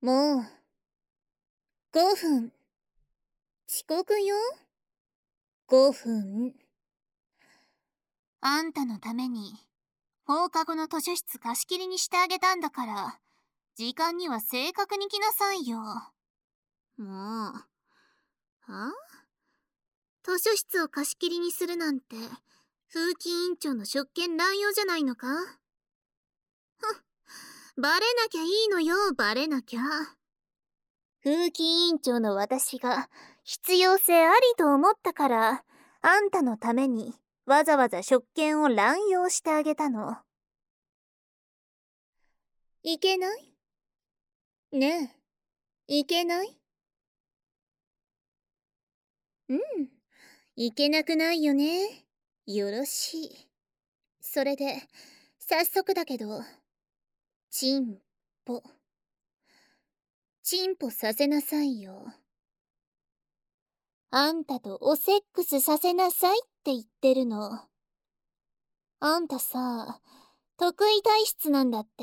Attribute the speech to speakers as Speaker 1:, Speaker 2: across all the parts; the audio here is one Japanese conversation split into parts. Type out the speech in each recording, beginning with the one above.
Speaker 1: もう、5分。遅刻よ。5分。
Speaker 2: あんたのために、放課後の図書室貸し切りにしてあげたんだから、時間には正確に来なさいよ。もう。図書室を貸し切りにするなんて、風紀委員長の職権乱用じゃないのか？バレなきゃいいのよ、バレなきゃ。風紀委員長の私が必要性ありと思ったから、あんたのためにわざわざ職権を乱用してあげたの。
Speaker 1: いけない？ねえ、いけない？うん、いけなくないよね。よろしい。それで、早速だけど、チンポ。チンポさせなさいよ。あんたとおセックスさせなさいって言ってるの。あんたさ、得意体質なんだって？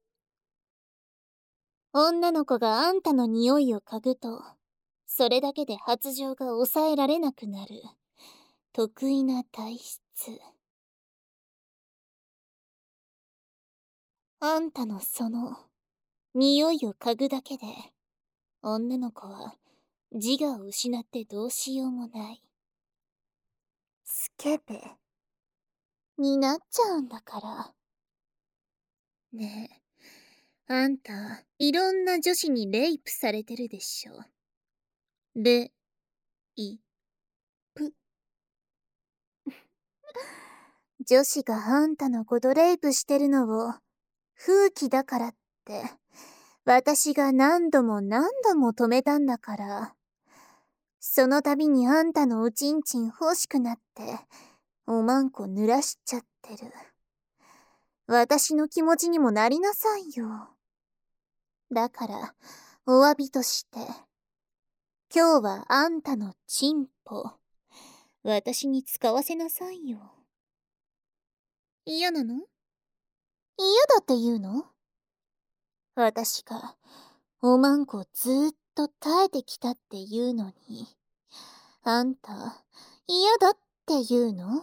Speaker 1: 女の子があんたの匂いを嗅ぐと、それだけで発情が抑えられなくなる。得意な体質。あんたのその、匂いを嗅ぐだけで、女の子は自我を失ってどうしようもない。スケベになっちゃうんだから。 ねえ、あんた、いろんな女子にレイプされてるでしょ。レイプ。
Speaker 2: 女子があんたのことレイプしてるのを、風紀だからって、私が何度も何度も止めたんだから。その度にあんたのおちんちん欲しくなって、おまんこ濡らしちゃってる。私の気持ちにもなりなさいよ。だから、お詫びとして、今日はあんたのチンポ、私に使わせなさいよ。
Speaker 1: 嫌なの？
Speaker 2: 嫌だって言うの？私が、おまんこずーっと耐えてきたって言うのに、あんた、嫌だって言うの？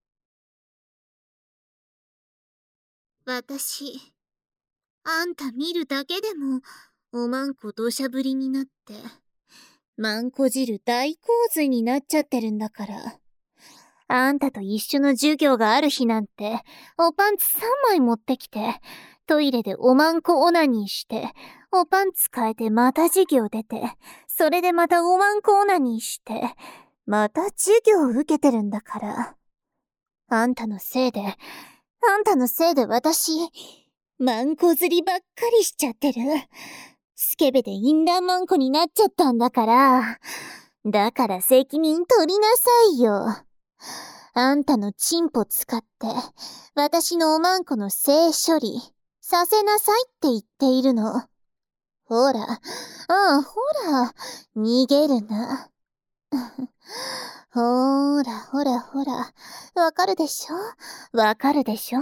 Speaker 2: 私、あんた見るだけでも、おまんこ土砂降りになって、まんこ汁大洪水になっちゃってるんだから。あんたと一緒の授業がある日なんて、おパンツ3枚持ってきて、トイレでおまんこオナニーして、おパンツ変えてまた授業出て、それでまたおまんこオナニーして、また授業を受けてるんだから。あんたのせいで私、マンコ釣りばっかりしちゃってる。スケベでインラーマンコになっちゃったんだから。だから責任取りなさいよ。あんたのチンポ使って、私のおまんこの性処理、させなさいって言っているの。ほら、ほら、逃げるな。ほーら、ほら、ほら、わかるでしょ？わかるでしょ？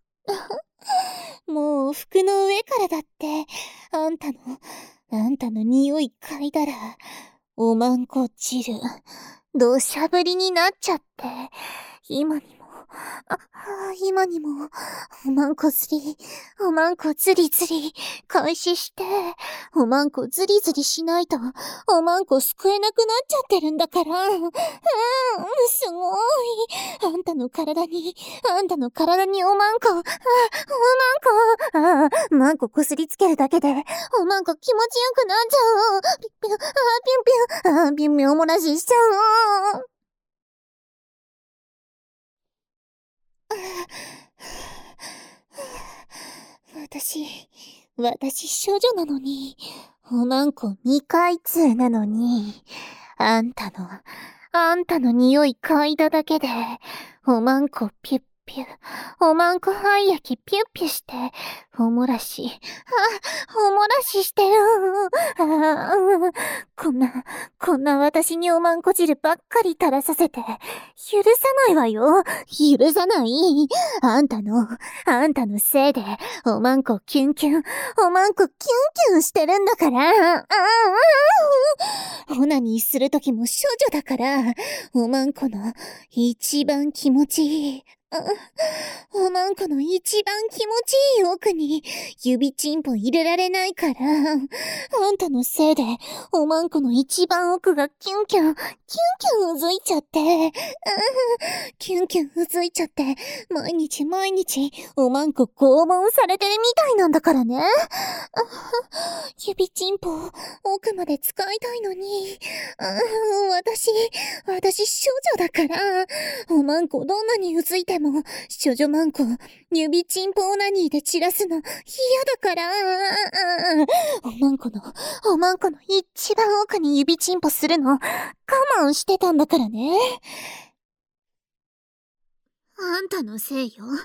Speaker 2: もう服の上からだって、あんたの匂い嗅いだら、おまんこ汁、土砂降りになっちゃって、今にも、今にも、おまんこずりずり、開始して、おまんこずりずりしないと、おまんこ救えなくなっちゃってるんだから。すごい。あんたの体におまんこ、マンコこすりつけるだけで、おまんこ気持ちよくなっちゃう。ピュピュ、ピュピュ、ピュピュおもらししちゃう。私処女なのに、おまんこ未開通なのに、あんたの匂い嗅いだだけで、おまんこピュッピュ。おまんこ廃液ピュッピュして、おもらししてる。こんな私におまんこ汁ばっかり垂らさせて、許さないわよ。許さない。あんたのせいで、おまんこキュンキュンしてるんだから。オナニーするときも処女だから、おまんこの一番気持ちいい。おまんこの一番気持ちいい奥に指チンポ入れられないから、あんたのせいでおまんこの一番奥がキュンキュンうずいちゃって、キュンキュンうずいちゃって、毎日おまんこ拷問されてるみたいなんだからね。指チンポ奥まで使いたいのに、私処女だから、おまんこどんなにうずいても、処女まんこ、指チンポオナニーで散らすの嫌だから、おまんこの一番奥に指チンポするの我慢してたんだからね。あんたのせいよ。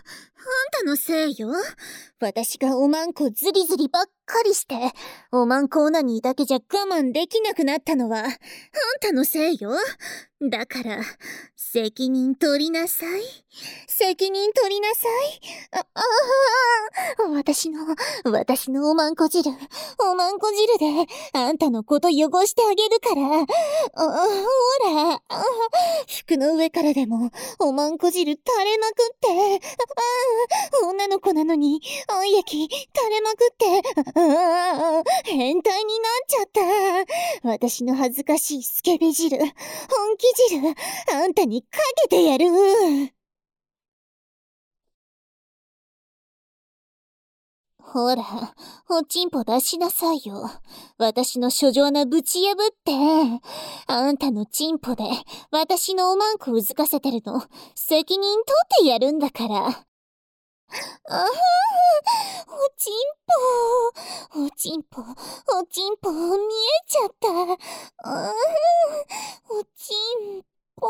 Speaker 2: 私がおまんこズリズリばっかりして、おまんこオナニーだけじゃ我慢できなくなったのは、あんたのせいよ。だから、責任取りなさい。私のおまんこ汁で、あんたのこと汚してあげるから。ほら、服の上からでも、おまんこ汁垂れまくって、女の子なのに、愛液垂れまくって、変態になっちゃった。私の恥ずかしいスケベ汁、本気汁、あんたにかけてやる。ほら、おちんぽ出しなさいよ。私の処女穴ぶち破って。あんたのちんぽで、私のおまんこうずかせてるの、責任取ってやるんだから。おちんぽ、見えちゃった。おちんぽ、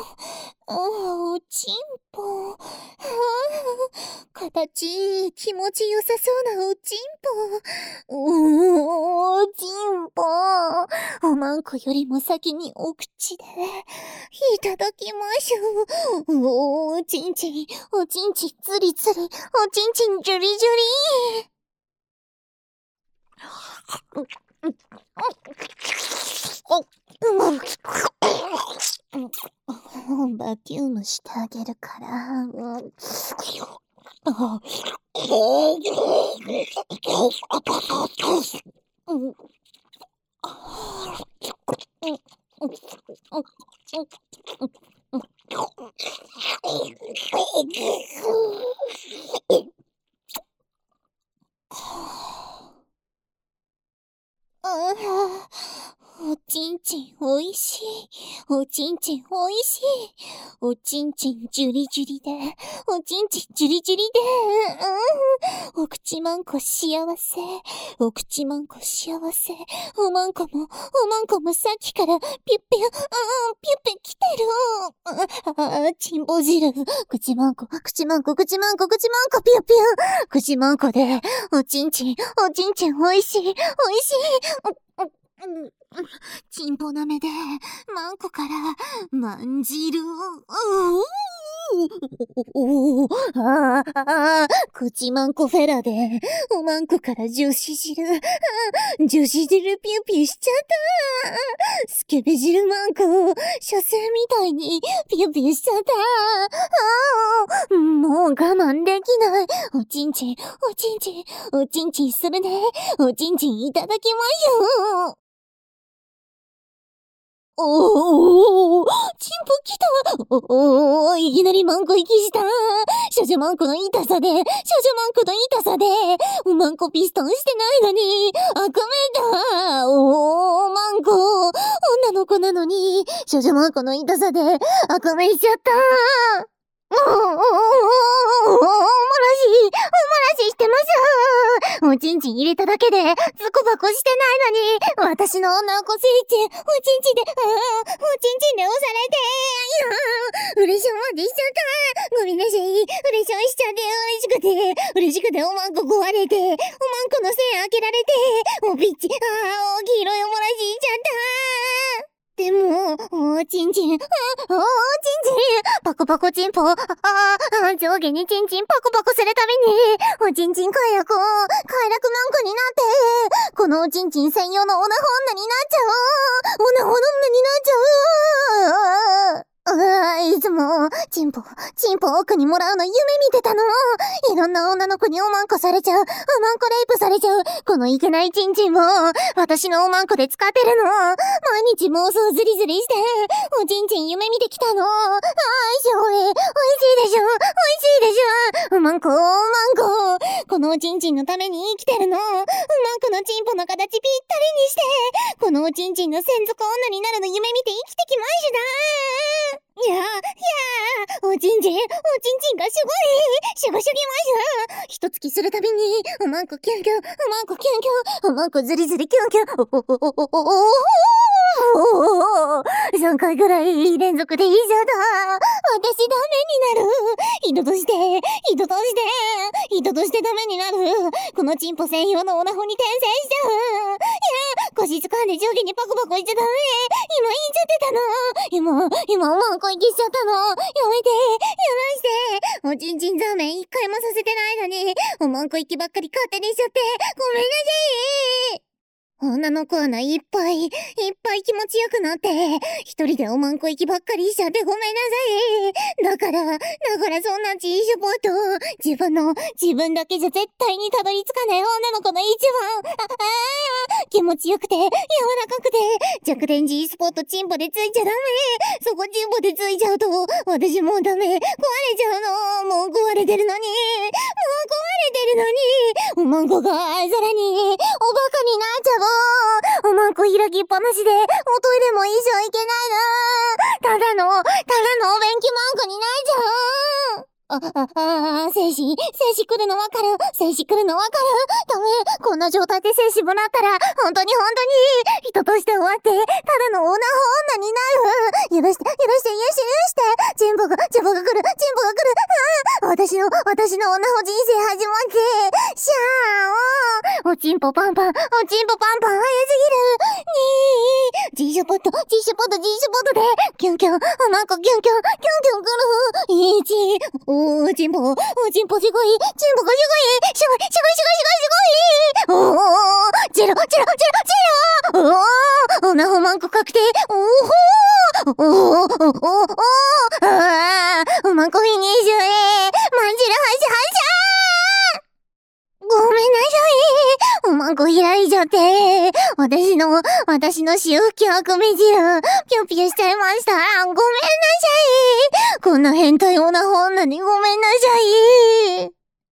Speaker 2: 形、気持ちよさそうなおちんぽ。おちんぽ。おまんこよりも先にお口で、いただきましょう。おちんちん、つりつり、おちんちん、じゅりじゅり。バキュームしてあげるから。おちんちんおいしい。おちんちんじゅりじゅりで。おちんちんじゅりじゅりで。お口まんこ幸せ。おまんこもさっきからピュッピュ来てる。ちんぽ汁。口まんこ、ピュッピュ。口まんこで、おちんちんおいしい。ちんぽなめで、まんこから、まんじる。口まんこフェラで、おまんこから女子汁ピューピューしちゃった。スケベ汁まんこ、射精みたいにピューピューしちゃった。もう我慢できない。おちんちんするね。おちんちんいただきましょう。チンポ来た。いきなりマンコ息した。処女マンコの痛さで、マンコピストンしてないのに、赤目だ。マンコ、女の子なのに、処女マンコの痛さで、赤目しちゃった。おもらししてます。 おちんちん入れただけで、ズコバコしてないのに、私の女の子スイッチ、おちんちんで、おちんちんで押されて、うれしょまでしちゃった。ごめんなさい。うれしょしちゃって、嬉しくて、おまんこ壊れて、おまんこの線開けられて、おピッチ、黄色いおもらししちゃった。でも、おちんちん、パコパコチンポ、上下にチンチンパコパコするたびに、おちんちん快楽マンコになって、このおちんちん専用のオナホ女になっちゃう。オナホ女になっちゃう。いつも、チンポ奥にもらうの夢見てたの。いろんな女の子におまんこされちゃう。おまんこレイプされちゃう。このいけないチンチンを、私のおまんこで使ってるの。毎日妄想ズリズリして、おちんちん夢見てきたの。しょい。おいしいでしょ。おまんこ。このおちんちんのために生きてるの。おまんこのチンポの形ぴったりにして、このおちんちんの専属女になるの夢見て生きてきました。おちんちんがすごいしゅごしゅぎました。一月するたびに、おまんこキュンキュン、おまんこキュンキュン、おまんこズリズリキュンキュン、3回ぐらい連続でいいじゃだ。私ダメになる。人としてダメになる。このチンポ専用のオナホに転生しちゃう。腰掴んで上下にパコパコしちゃダメ。今言っちゃってたの。今おまんこ息しちゃったの。やめて、やらして。おちんちんザーメン一回もさせてないのに、おまんこ息ばっかり勝手にしちゃって、ごめんなさい。女の子はいっぱい気持ちよくなって、一人でおまんこ息ばっかりしちゃってごめんなさい。だからそんなGシュポット、自分だけじゃ絶対にたどり着かない女の子の一番、気持ちよくて、柔らかくて、弱点Gスポットチンポでついちゃダメ。そこチンポでついちゃうと、私もうダメ。壊れちゃうの。もう壊れてるのに。おまんこがさらに、おバカになっちゃう。おまんこ開きっぱなしで、おトイレも一生行けないな。ただのお便器マンコになっちゃう。精子来るのわかる。ダメ。こんな状態で精子もらったら、本当に、人として終わって、ただのオナホ女になる。許して。チンポが来る。私のオナホ人生始まって、シャーおちんぽパンパン早すぎる。G ショポットで、キュンキュン、おまんこキュンキュンくる。おちんぽすごい。すごい。ジェロ。オナホマンコ確定。おまんこフィニッシュまんじるごめんなさい。おまんこ開いちゃって。私の潮吹きあく目汁、ぴょぴょしちゃいました。ごめんなさい。こんな変態オナホ女にごめんなさい。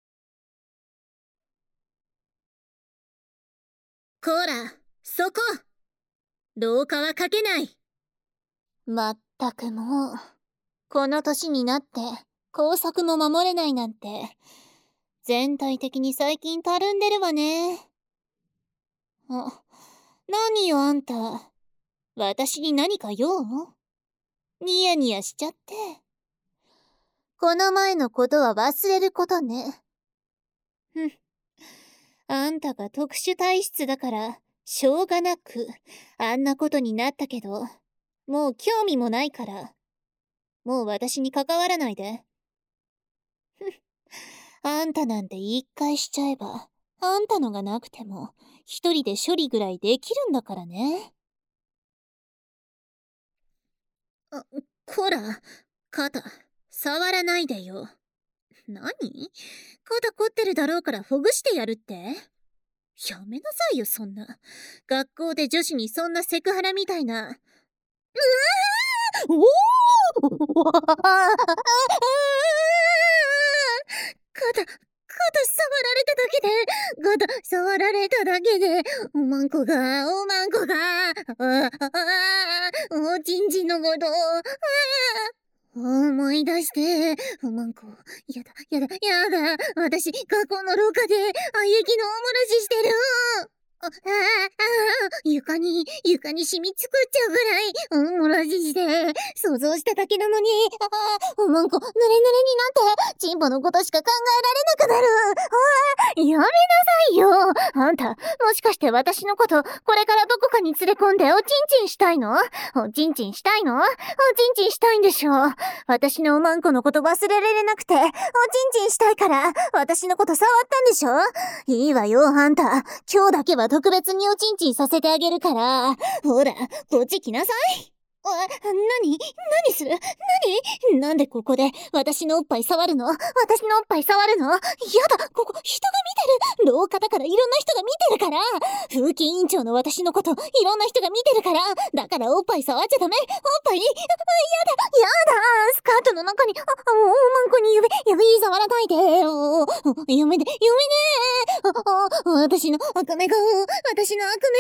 Speaker 1: こら、そこ！廊下はかけない。
Speaker 2: まったくもう、この年になって、工作も守れないなんて、全体的に最近たるんでるわね。何よあんた。私に何か用？ニヤニヤしちゃって。この前のことは忘れることね。あんたが特殊体質だから、しょうがなく、あんなことになったけど、もう興味もないから、もう私に関わらないで。あんたなんて一回しちゃえば、あんたのがなくても、一人で処理ぐらいできるんだからね。
Speaker 1: こら、肩、触らないでよ。何？肩凝ってるだろうからほぐしてやるって？やめなさいよ、そんな。学校で女子にそんなセクハラみたいな。触られただけで、おまんこが、おちんちんのこと、
Speaker 2: 思い出して、おまんこ。やだ、やだ、やだ。私、学校の廊下で、喘ぎのおもらししてる。床に染みつくっちゃうぐらい、おもらしして、想像しただけなのに、おまんこ、ぬれぬれになって、チンポのことしか考えられなくなる。やめなさいよ。あんた、もしかして私のこと、これからどこかに連れ込んでおちんちんしたいの？おちんちんしたいの？おちんちんしたいんでしょ。私のおまんこのこと忘れられなくて、おちんちんしたいから、私のこと触ったんでしょ。いいわよ、あんた。今日だけは特別におちんちんさせてあげるから。ほら、こっち来なさい。何する？なんでここで私のおっぱい触るの？やだ、ここ人が見てる。廊下だからいろんな人が見てるから。風紀委員長の私のこといろんな人が見てるから。だからおっぱい触っちゃダメ。おっぱい？やだ。スカートの中に、おまんこに指触らないで。やめて。私の悪目顔みんなに見られち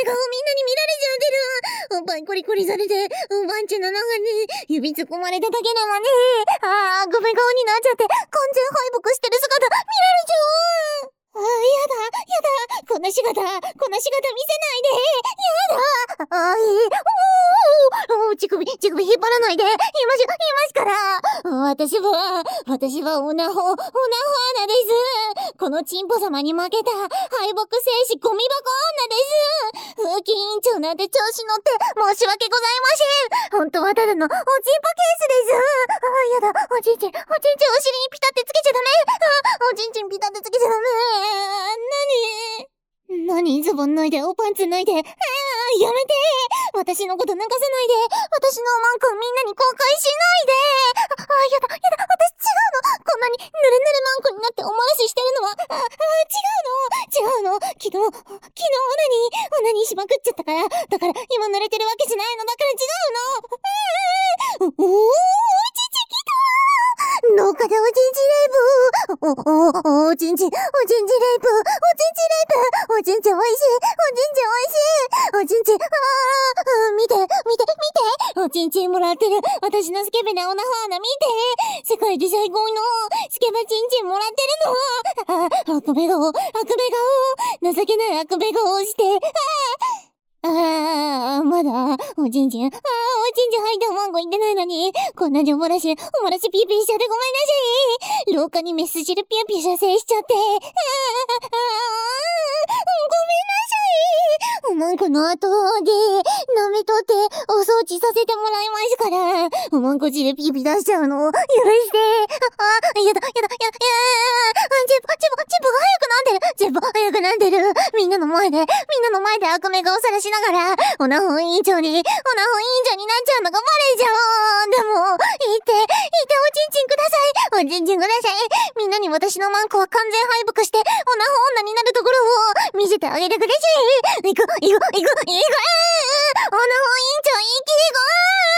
Speaker 2: ゃってる。おっぱいコリコリされて、おばんちゃんの中に指突っ込まれただけなのに、悪目顔になっちゃって、完全敗北してる姿見られちゃう。やだ。こんな姿見せないで。やだ。乳首引っ張らないで。今しから。私はオナホアナです。このチンポ様に負けた敗北戦士ゴミ箱女です。風紀委員長なんて調子乗って申し訳ございません。本当はただのおちんぽケースです。やだ。おちんちんお尻にピタってつけちゃダメ。おちんちんピタってつけちゃダメ。何ズボン脱いでおパンツ脱いで。やめて。私のこと泣かさないで。私のおまんこみんなに公開しないで。やだ。私違うの。こんなにぬれぬれまんこになっておもらししてるのは。違うの。昨日オナニーしまくっちゃったから。だから今濡れてるわけじゃないの。だから違うの。おちんちん来た。廊下でおちんちんレイプ。おちんちんレイプ。おちんちんおいしい。おちんちん、見て。おちんちんもらってる。私のスケベなオナホアナ見て。世界で最高のスケベチンチンもらってるの。悪目顔。情けない悪目顔をして。まだ、おちんちん履いておまんこ行ってないのに、こんなにおもらしピーピーしちゃってごめんなさい。廊下にメス汁ピーピー射精しちゃって。ごめんなさい。おまんこの後で、舐めとってお掃除させてもらいますから、おまんこ汁ピーピー出しちゃうの、許して。やだ。チンポが早くなってる。みんなの前で悪目顔さらしながら、オナホ委員長になっちゃうのがバレちゃう。でも、言って、おちんちんください。おちんちんください。みんなに私のマンコは完全敗北して、オナホ女になるところを見せてあげてください。行く。オナホ委員長、生きてこー。